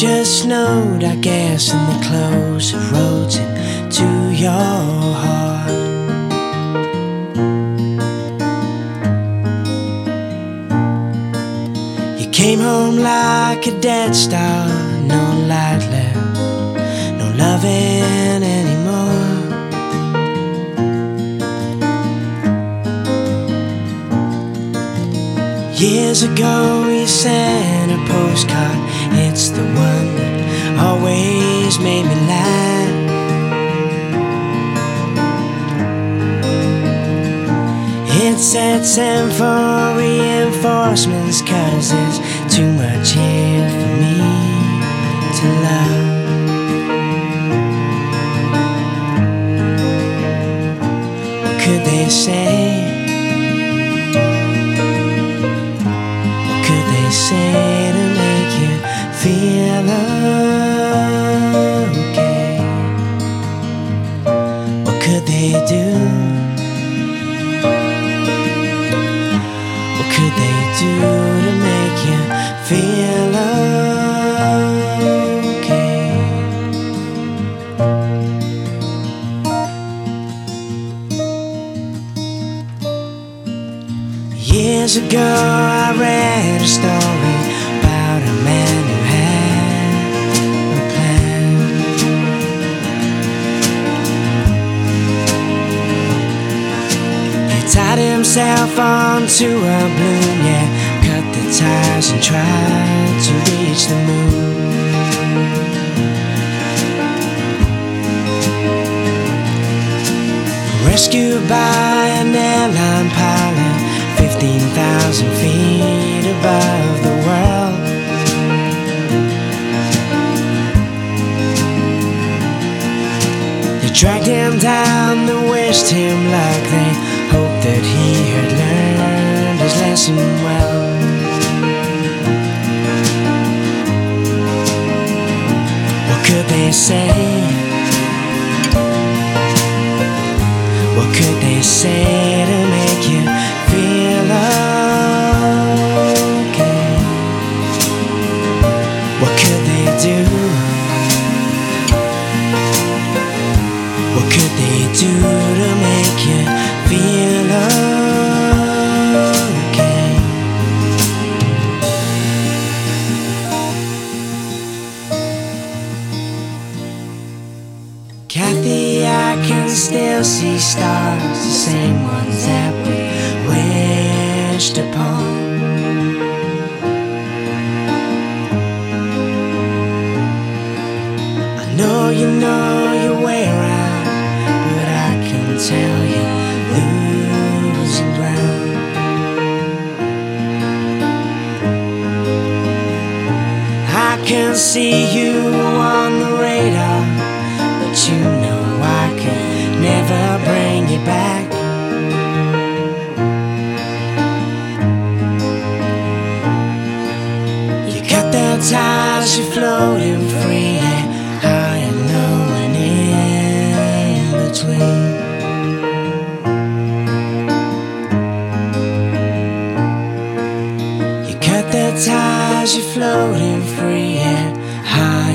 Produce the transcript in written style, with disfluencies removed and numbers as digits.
just snowed, I guess, and the clothes have rolled into your heart. You came home like a dead star, no light left, no loving anymore. Years ago you sent a postcard, it's the one that always made me laugh. It said send for reinforcements, 'cause there's too much here for me to love. What could they say? Say to make you feel okay? What could they do? What could they do to make you feel okay? Years ago I read a story about a man who had a plan. He tied himself onto a balloon, yeah, cut the ties and tried to reach the moon. Rescued by an airline pilot, 15,000 feet above the world. They dragged him down, they wished him luck, they hoped that he had learned his lesson well. What could they say? What could they say to make you feel okay? What could they do? What could they do to make you feel okay? Kathy, I can still see stars, the same ones that we wished upon. I know your way around, but I can tell you're losing ground. I can see you on the radar, but you know I can never bring you back. You cut the ties, you're floating free, yeah, high and low and in between. You cut the ties, you're floating free, yeah, high